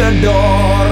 ngedor.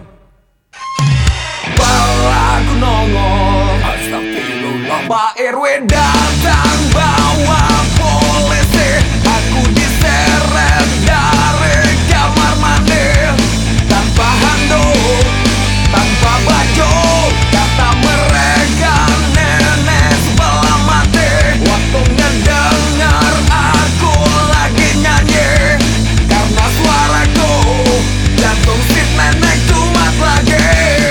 Palaku nongol, astagfirullah. Pak RW datang bawa polisi. Aku diseret dari kamar mandi tanpa handuk, tanpa baju. Kata mereka nenek sebelah mati. Waktu ngedengar aku lagi nyanyi, karena suaraku jantung si nenek kumat lagi.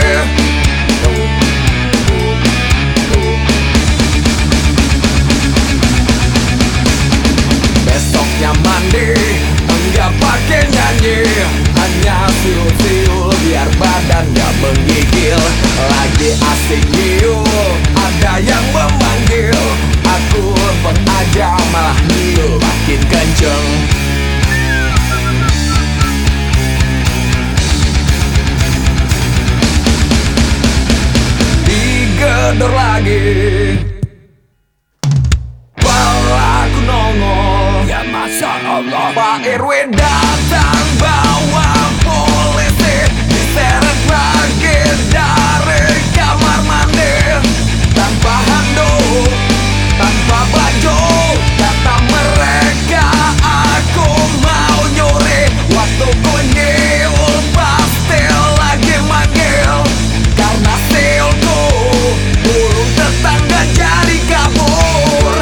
Besoknya mandi, enggak pakai nyanyi, hanya siul-siul biar badan gak menggigil. Lagi asik nyiul, ada yang memanggil. Aku lempeng aja malah nyiul makin kenceng. Digedor lagi, palaku nongol. Ya Masya Allah. Pak RW datang bawa polisi. Diseret lagi dari kamar mandi tanpa handuk, tanpa baju. Kata mereka aku mau nyuri. Waktu ku nyiul pasti lagi manggil, karena siulku burung tetangga jadi kabur.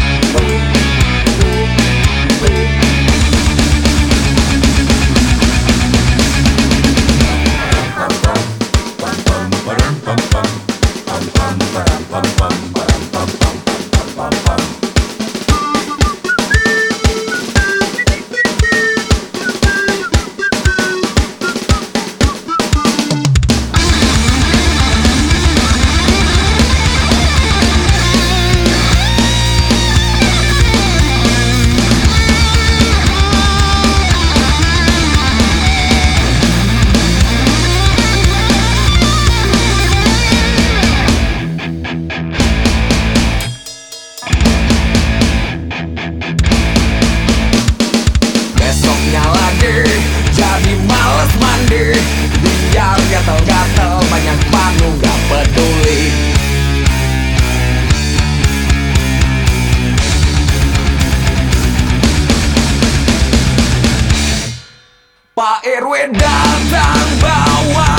Besoknya lagi jadi males mandi, biar gatel-gatel banyak panu gak peduli. Pak RW datang bawa